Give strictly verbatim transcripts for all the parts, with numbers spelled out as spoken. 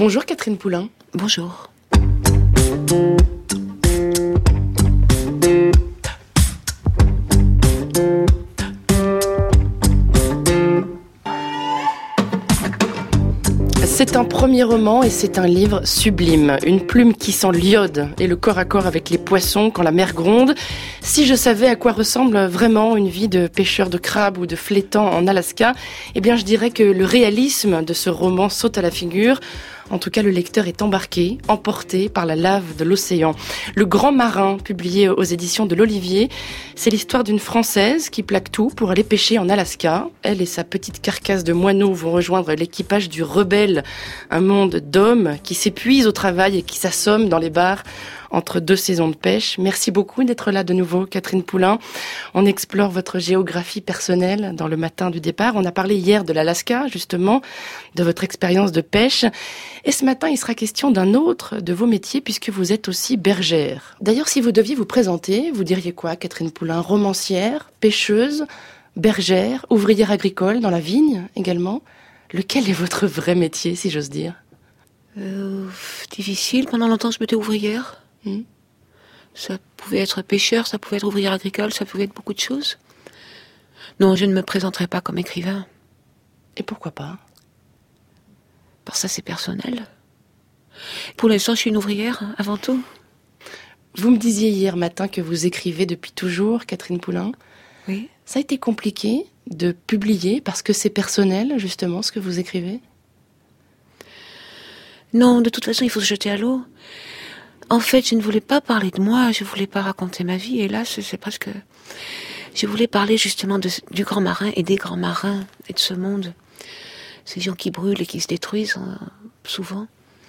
Bonjour Catherine Poulain. Bonjour. C'est un premier roman et c'est un livre sublime. Une plume qui sent l'iode et le corps à corps avec les poissons quand la mer gronde. Si je savais à quoi ressemble vraiment une vie de pêcheur de crabes ou de flétan en Alaska, eh bien je dirais que le réalisme de ce roman saute à la figure. En tout cas, le lecteur est embarqué, emporté par la lave de l'océan. Le Grand Marin, publié aux éditions de l'Olivier, c'est l'histoire d'une Française qui plaque tout pour aller pêcher en Alaska. Elle et sa petite carcasse de moineaux vont rejoindre l'équipage du Rebelle, un monde d'hommes qui s'épuisent au travail et qui s'assomment dans les bars entre deux saisons de pêche. Merci beaucoup d'être là de nouveau, Catherine Poulain. On explore votre géographie personnelle dans le matin du départ. On a parlé hier de l'Alaska, justement, de votre expérience de pêche. Et ce matin, il sera question d'un autre de vos métiers, puisque vous êtes aussi bergère. D'ailleurs, si vous deviez vous présenter, vous diriez quoi, Catherine Poulain? Romancière, pêcheuse, bergère, ouvrière agricole dans la vigne également? Lequel est votre vrai métier, si j'ose dire? euh, Difficile. Pendant longtemps, je m'étais ouvrière. Hmm. Ça pouvait être pêcheur, ça pouvait être ouvrière agricole, ça pouvait être beaucoup de choses. Non, je ne me présenterai pas comme écrivain. Et pourquoi pas? Parce que ça, c'est personnel. Pour l'instant, je suis une ouvrière, avant tout. Vous me disiez hier matin que vous écrivez depuis toujours, Catherine Poulain. Oui. Ça a été compliqué de publier parce que c'est personnel, justement, ce que vous écrivez? Non, de toute façon, il faut se jeter à l'eau. En fait, je ne voulais pas parler de moi, je voulais pas raconter ma vie, et là, c'est, c'est presque... Je voulais parler justement de, du grand marin et des grands marins, et de ce monde. Ces gens qui brûlent et qui se détruisent, hein, souvent.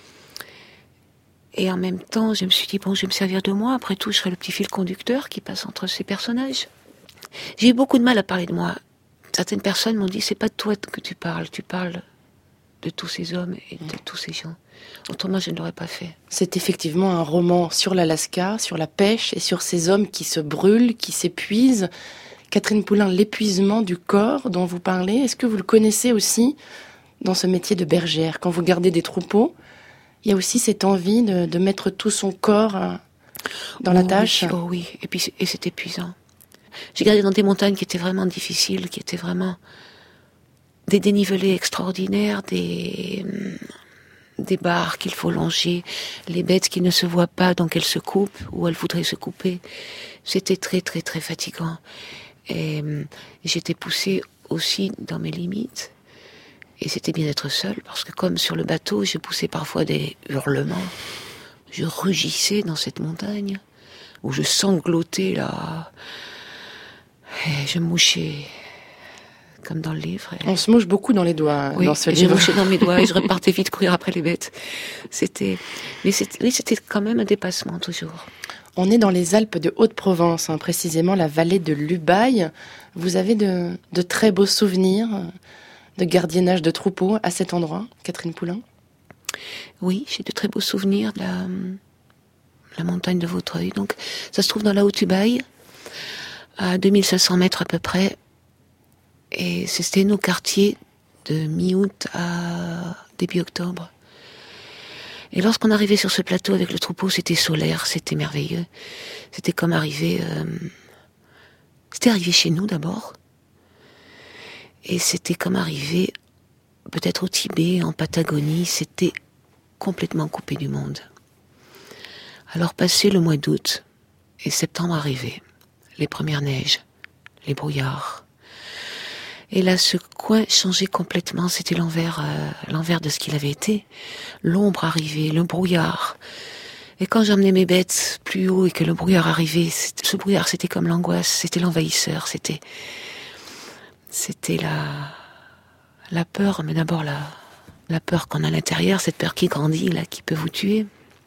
Et en même temps, je me suis dit, bon, je vais me servir de moi, après tout, je serai le petit fil conducteur qui passe entre ces personnages. J'ai eu beaucoup de mal à parler de moi. Certaines personnes m'ont dit, c'est pas de toi que tu parles, tu parles de tous ces hommes et de tous ces gens. Autrement, je ne l'aurais pas fait. C'est effectivement un roman sur l'Alaska, sur la pêche et sur ces hommes qui se brûlent, qui s'épuisent. Catherine Poulain, l'épuisement du corps dont vous parlez, est-ce que vous le connaissez aussi dans ce métier de bergère? Quand vous gardez des troupeaux, il y a aussi cette envie de, de mettre tout son corps dans oh la tâche. Oui, oh oui, et puis et c'est épuisant. J'ai gardé dans des montagnes qui étaient vraiment difficiles, qui étaient vraiment des dénivelés extraordinaires, des... des barres qu'il faut longer, les bêtes qui ne se voient pas, donc elles se coupent, ou elles voudraient se couper. C'était très, très, très fatigant. Et euh, j'étais poussée aussi dans mes limites. Et c'était bien d'être seule, parce que comme sur le bateau, je poussais parfois des hurlements. Je rugissais dans cette montagne, où je sanglotais là. Et je mouchais... comme dans le livre. Et... On se mouche beaucoup dans les doigts, oui, dans ce livre. Je mouchais dans mes doigts et je repartais vite courir après les bêtes. C'était, mais c'était, oui, c'était quand même un dépassement, toujours. On est dans les Alpes de Haute-Provence, hein, précisément la vallée de l'Ubaye. Vous avez de, de très beaux souvenirs de gardiennage de troupeaux à cet endroit, Catherine Poulain? Oui, j'ai de très beaux souvenirs de la, la montagne de Vaudreuil. Donc, ça se trouve dans la Haute-Ubaye, à deux mille cinq cents mètres à peu près. Et c'était nos quartiers de mi-août à début octobre. Et lorsqu'on arrivait sur ce plateau avec le troupeau, c'était solaire, c'était merveilleux. C'était comme arriver... Euh... C'était arrivé chez nous d'abord. Et c'était comme arriver peut-être au Tibet, en Patagonie. C'était complètement coupé du monde. Alors passé le mois d'août et septembre arrivait, les premières neiges, les brouillards. Et là, ce coin changeait complètement. C'était l'envers, euh, l'envers de ce qu'il avait été. L'ombre arrivait, le brouillard. Et quand j'emmenais mes bêtes plus haut et que le brouillard arrivait, ce brouillard, c'était comme l'angoisse, c'était l'envahisseur, c'était, c'était la, la peur, mais d'abord la, la peur qu'on a à l'intérieur, cette peur qui grandit, là, qui peut vous tuer.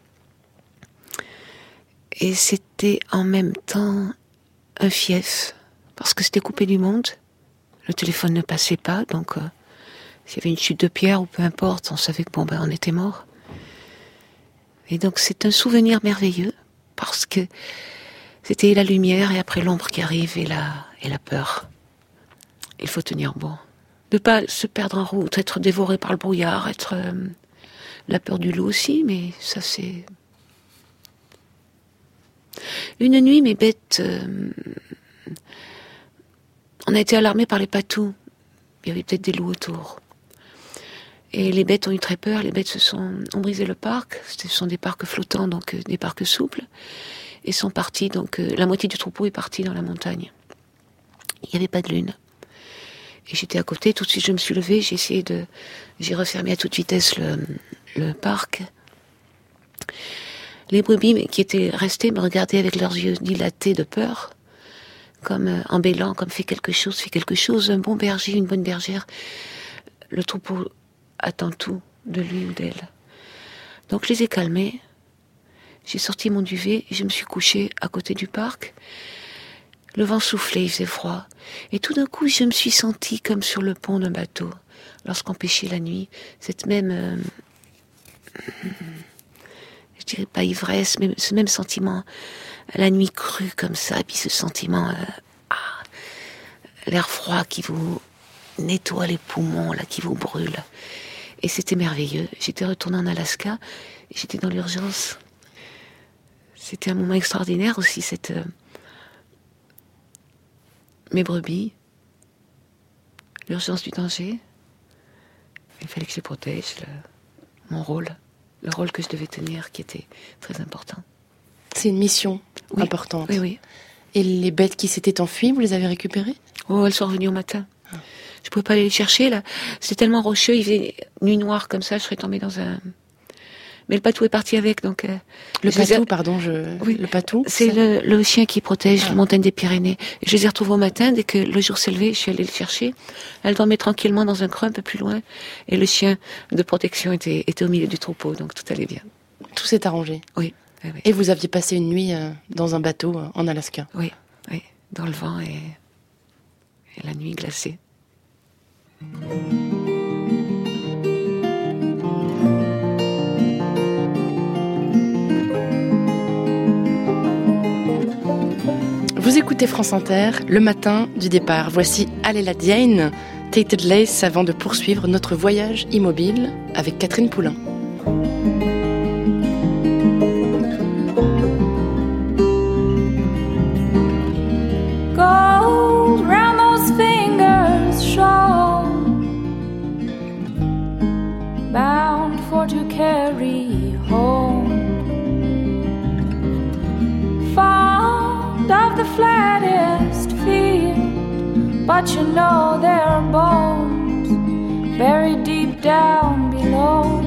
Et c'était en même temps un fief, parce que c'était coupé du monde. Le téléphone ne passait pas, donc euh, s'il y avait une chute de pierre ou peu importe, on savait que bon ben on était mort. Et donc c'est un souvenir merveilleux parce que c'était la lumière et après l'ombre qui arrive et la et la peur. Il faut tenir bon, ne pas se perdre en route, être dévoré par le brouillard, être euh, La peur du loup aussi, mais ça c'est... Une nuit, mes bêtes... Euh... On a été alarmés par les patous. Il y avait peut-être des loups autour. Et les bêtes ont eu très peur. Les bêtes se sont, ont brisé le parc. Ce sont des parcs flottants, donc euh, des parcs souples. Et sont partis, donc euh, la moitié du troupeau est partie dans la montagne. Il n'y avait pas de lune. Et j'étais à côté. Tout de suite, je me suis levée. J'ai essayé de... J'ai refermé à toute vitesse le, le parc. Les brebis qui étaient restées me regardaient avec leurs yeux dilatés de peur, comme euh, en bêlant, comme fait quelque chose, fait quelque chose. Un bon berger, une bonne bergère, le troupeau attend tout de lui ou d'elle. Donc je les ai calmés. J'ai sorti mon duvet et je me suis couchée à côté du parc. Le vent soufflait, il faisait froid. Et tout d'un coup, je me suis sentie comme sur le pont d'un bateau, lorsqu'on pêchait la nuit. Cette même... Euh, je dirais pas ivresse, mais ce même sentiment, la nuit crue comme ça, et puis ce sentiment, euh, ah, l'air froid qui vous nettoie les poumons, là, qui vous brûle. Et c'était merveilleux. J'étais retournée en Alaska, et j'étais dans l'urgence. C'était un moment extraordinaire aussi, cette... Euh, mes brebis, l'urgence du danger. Il fallait que je les protège, le, mon rôle. Le rôle que je devais tenir, qui était très important. C'est une mission oui. importante. Oui, oui. Et les bêtes qui s'étaient enfuies, vous les avez récupérées ? Oh, elles sont revenues au matin. Ah. Je pouvais pas aller les chercher, là. C'était tellement rocheux, il faisait nuit noire comme ça, je serais tombée dans un... Mais le patou est parti avec, donc... Euh, le je patou, ai... pardon, je... Oui. Le patou c'est ça... le, le chien qui protège ah. la montagne des Pyrénées. Je les ai retrouvés au matin, dès que le jour s'est levé, je suis allée le chercher. Elle dormait tranquillement dans un creux un peu plus loin, et le chien de protection était, était au milieu du troupeau, donc tout allait bien. Tout s'est arrangé. Oui, oui, oui. Et vous aviez passé une nuit euh, dans un bateau euh, en Alaska. Oui, oui, dans le vent et, et la nuit glacée. Vous écoutez France Inter, le matin du départ. Voici Alela Diagne, Tated Lace, avant de poursuivre notre voyage immobile avec Catherine Poulain. Gold round those fingers shown, bound for to carry home. Fond of the flattest field, but you know there are bones buried deep down below.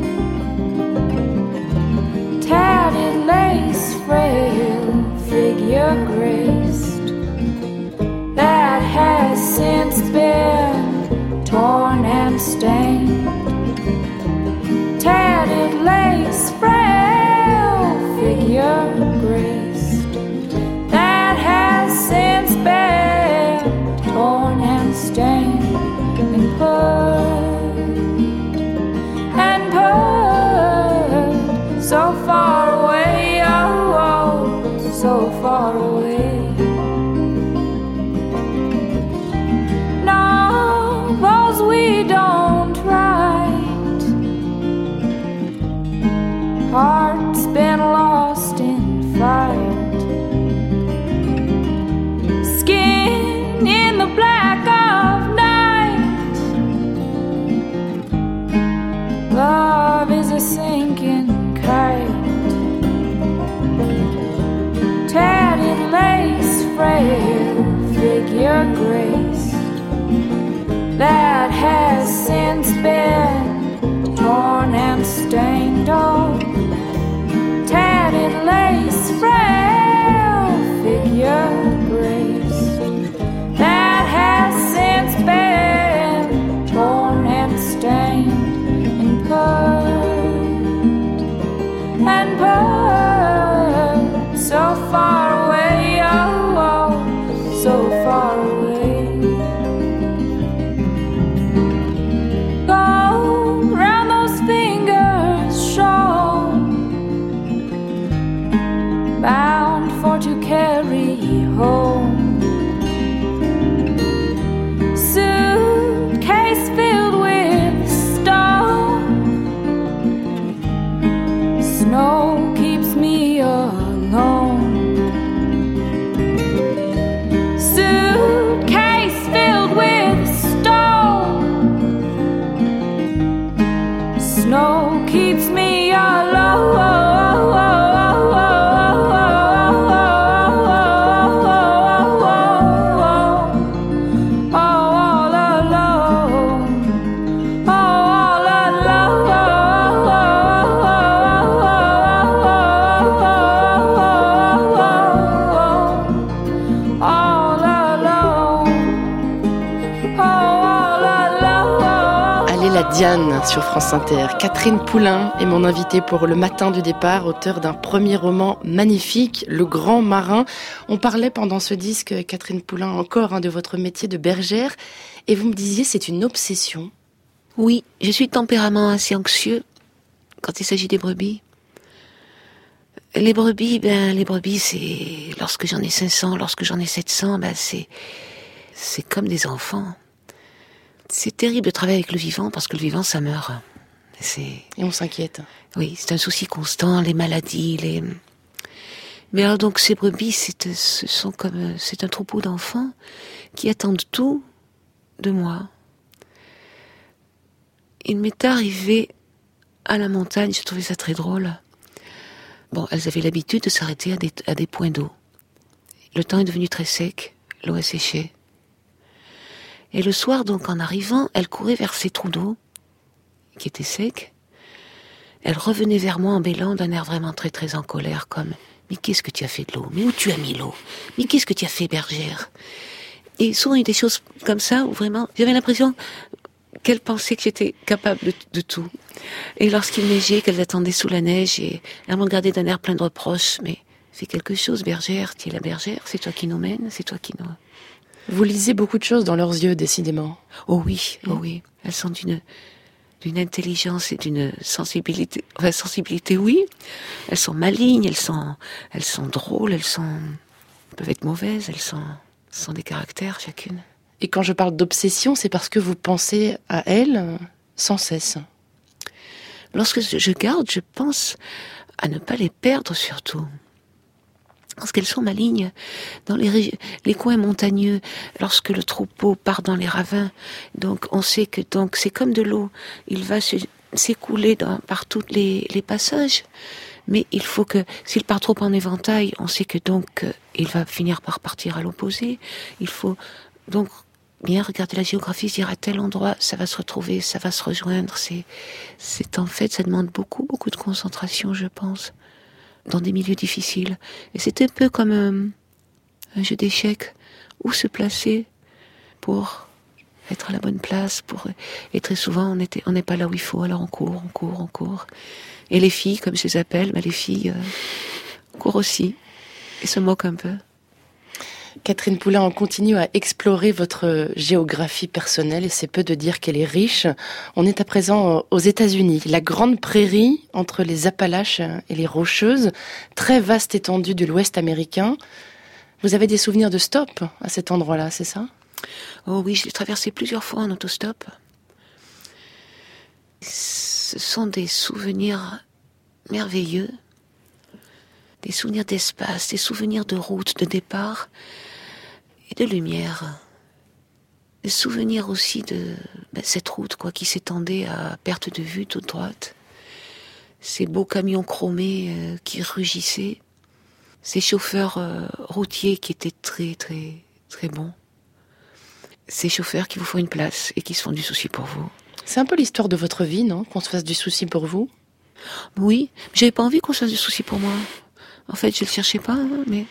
Tatted lace, frail figure graced, that has since been torn and stained. Tatted lace, frail figure graced, that has since been torn and stained and put and put so far away, oh, oh, so far away. Novels we don't write, hearts been lost in fight, skin in the black of night. Love is a sinking kite, tatted lace, frail figure graced, that has since been torn and stained. Oh, tatted lace, frail figure graced, that has since been torn and stained and put and put so far away, oh, oh, so far away. la Diane sur France Inter. Catherine Poulain est mon invitée pour Le Matin du Départ, auteure d'un premier roman magnifique, Le Grand Marin. On parlait pendant ce disque, Catherine Poulain, encore hein, de votre métier de bergère, et vous me disiez c'est une obsession. Oui, je suis de tempérament assez anxieux quand il s'agit des brebis. Les brebis, ben les brebis, c'est lorsque j'en ai cinq cents, lorsque j'en ai sept cents, ben c'est c'est comme des enfants. C'est terrible de travailler avec le vivant parce que le vivant, ça meurt. C'est... Et on s'inquiète. Oui, c'est un souci constant, les maladies, les... Mais alors donc ces brebis, c'est, ce sont comme, c'est un troupeau d'enfants qui attendent tout de moi. Il m'est arrivé à la montagne, je trouvais ça très drôle. Bon, elles avaient l'habitude de s'arrêter à des, à des points d'eau. Le temps est devenu très sec, l'eau a séché. Et le soir, donc, en arrivant, elle courait vers ces trous d'eau, qui étaient secs. Elle revenait vers moi en bêlant d'un air vraiment très, très en colère, comme « Mais qu'est-ce que tu as fait de l'eau ? Mais où tu as mis l'eau ? Mais qu'est-ce que tu as fait, bergère ?» Et souvent, il y a des choses comme ça, où vraiment, j'avais l'impression qu'elle pensait que j'étais capable de, de tout. Et lorsqu'il neigeait, qu'elle attendait sous la neige, et elle me regardait d'un air plein de reproches. « Mais fais quelque chose, bergère, tu es la bergère, c'est toi qui nous mènes, c'est toi qui nous... » Vous lisez beaucoup de choses dans leurs yeux, décidément. Oh oui, oh oui. Elles sont d'une, d'une intelligence et d'une sensibilité. Enfin, sensibilité, oui. Elles sont malignes, elles sont, elles sont drôles, elles sont, elles peuvent être mauvaises, elles sont, sont des caractères chacune. Et quand je parle d'obsession, c'est parce que vous pensez à elles sans cesse. Lorsque je garde, je pense à ne pas les perdre surtout. Parce qu'elles sont malignes dans les, régi- les coins montagneux, lorsque le troupeau part dans les ravins. Donc on sait que donc c'est comme de l'eau, il va se, s'écouler dans, par tous les, les passages. Mais il faut que, s'il part trop en éventail, on sait que donc euh, il va finir par partir à l'opposé. Il faut donc bien regarder la géographie, se dire à tel endroit, ça va se retrouver, ça va se rejoindre. C'est, c'est en fait, ça demande beaucoup, beaucoup de concentration, je pense, dans des milieux difficiles. Et c'est un peu comme un, un jeu d'échecs, où se placer pour être à la bonne place, pour... et très souvent on était, on n'est pas là où il faut, alors on court, on court, on court. Et les filles, comme je les appelle, bah les filles euh, courent aussi, et se moquent un peu. Catherine Poulain, on continue à explorer votre géographie personnelle et c'est peu de dire qu'elle est riche. On est à présent aux États-Unis, la grande prairie entre les Appalaches et les Rocheuses, très vaste étendue de l'Ouest américain. Vous avez des souvenirs de stop à cet endroit-là, c'est ça ? Oh oui, je l'ai traversé plusieurs fois en autostop. Ce sont des souvenirs merveilleux, des souvenirs d'espace, des souvenirs de route, de départ et de lumière. Des souvenirs aussi de ben, cette route quoi, qui s'étendait à perte de vue toute droite. Ces beaux camions chromés euh, qui rugissaient. Ces chauffeurs euh, routiers qui étaient très très très bons. Ces chauffeurs qui vous font une place et qui se font du souci pour vous. C'est un peu l'histoire de votre vie, non ? Qu'on se fasse du souci pour vous ? Oui, mais j'avais pas envie qu'on se fasse du souci pour moi. En fait, je le cherchais pas, hein, mais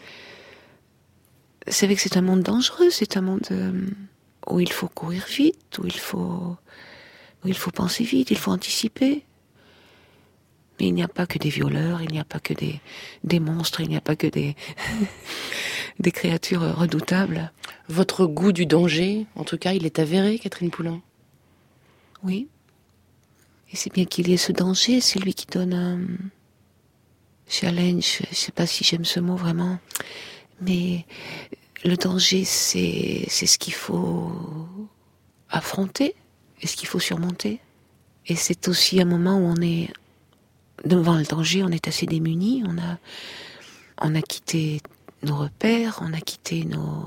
c'est vrai que c'est un monde dangereux, c'est un monde euh, où il faut courir vite, où il faut, où il faut penser vite, il faut anticiper. Mais il n'y a pas que des violeurs, il n'y a pas que des, des monstres, il n'y a pas que des, des créatures redoutables. Votre goût du danger, en tout cas, il est avéré, Catherine Poulain. Oui. Et c'est bien qu'il y ait ce danger, c'est lui qui donne un challenge, je ne sais pas si j'aime ce mot vraiment, mais le danger, c'est, c'est ce qu'il faut affronter, et ce qu'il faut surmonter. Et c'est aussi un moment où on est devant le danger, on est assez démunis, on a, on a quitté nos repères, on a quitté nos,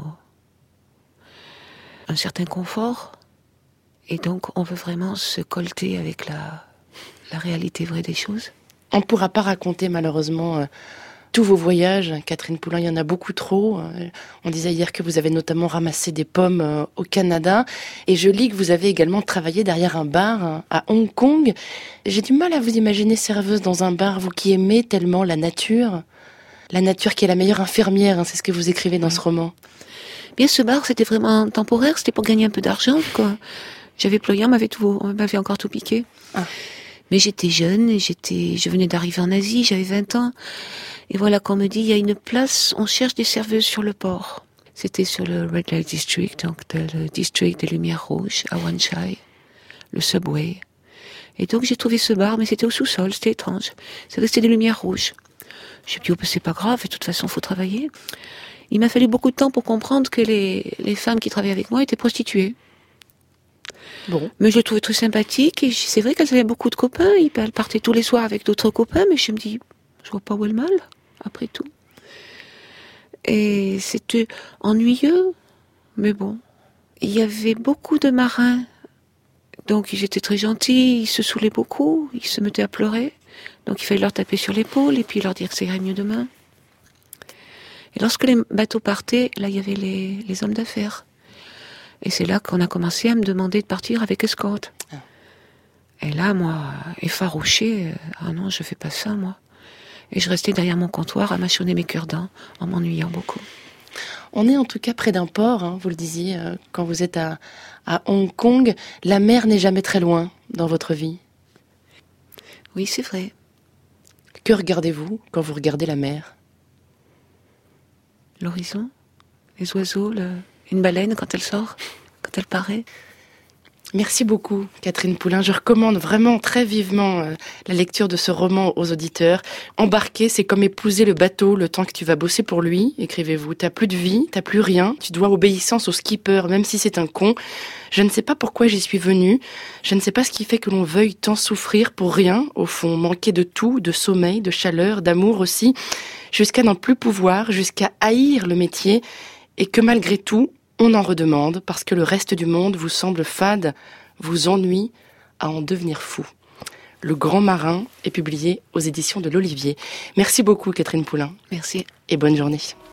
un certain confort, et donc on veut vraiment se colter avec la, la réalité vraie des choses. On ne pourra pas raconter malheureusement euh, tous vos voyages, Catherine Poulain, il y en a beaucoup trop. Euh, on disait hier que vous avez notamment ramassé des pommes euh, au Canada. Et je lis que vous avez également travaillé derrière un bar hein, à Hong Kong. J'ai du mal à vous imaginer serveuse dans un bar, vous qui aimez tellement la nature. La nature qui est la meilleure infirmière, hein, c'est ce que vous écrivez dans ce roman. Bien, ce bar, c'était vraiment temporaire, c'était pour gagner un peu d'argent, quoi. J'avais plus rien, on m'avait tout, on m'avait encore tout piqué. Ah. Mais j'étais jeune, et j'étais, je venais d'arriver en Asie, j'avais vingt ans. Et voilà qu'on me dit, il y a une place, on cherche des serveuses sur le port. C'était sur le Red Light District, donc le district des Lumières Rouges, à Wan Chai, le subway. Et donc j'ai trouvé ce bar, mais c'était au sous-sol, c'était étrange. C'est resté des lumières rouges. Je me suis dit, oh, ben, c'est pas grave, de toute façon, faut travailler. Il m'a fallu beaucoup de temps pour comprendre que les, les femmes qui travaillaient avec moi étaient prostituées. Bon. Mais je les trouvais très sympathiques, et c'est vrai qu'elles avaient beaucoup de copains, elles partaient tous les soirs avec d'autres copains, mais je me dis, je vois pas où est le mal, après tout. Et c'était ennuyeux, mais bon. Il y avait beaucoup de marins. Donc ils étaient très gentils, ils se saoulaient beaucoup, ils se mettaient à pleurer. Donc il fallait leur taper sur l'épaule et puis leur dire que ça irait mieux demain. Et lorsque les bateaux partaient, là il y avait les, les hommes d'affaires. Et c'est là qu'on a commencé à me demander de partir avec escorte. Ah. Et là, moi, effarouchée, ah non, je fais pas ça, moi. Et je restais derrière mon comptoir à mâchonner mes cure-dents en m'ennuyant beaucoup. On est en tout cas près d'un port, hein, vous le disiez, euh, quand vous êtes à, à Hong Kong. La mer n'est jamais très loin dans votre vie. Oui, c'est vrai. Que regardez-vous quand vous regardez la mer ? L'horizon, les oiseaux, le... une baleine quand elle sort, quand elle paraît. Merci beaucoup, Catherine Poulin. Je recommande vraiment très vivement euh, la lecture de ce roman aux auditeurs. Embarquer, c'est comme épouser le bateau le temps que tu vas bosser pour lui, écrivez-vous. T'as plus de vie, t'as plus rien. Tu dois obéissance au skipper, même si c'est un con. Je ne sais pas pourquoi j'y suis venue. Je ne sais pas ce qui fait que l'on veuille tant souffrir pour rien, au fond. Manquer de tout, de sommeil, de chaleur, d'amour aussi. Jusqu'à n'en plus pouvoir, jusqu'à haïr le métier. Et que malgré tout, on en redemande parce que le reste du monde vous semble fade, vous ennuie à en devenir fou. Le Grand Marin est publié aux éditions de l'Olivier. Merci beaucoup, Catherine Poulin. Merci. Et bonne journée.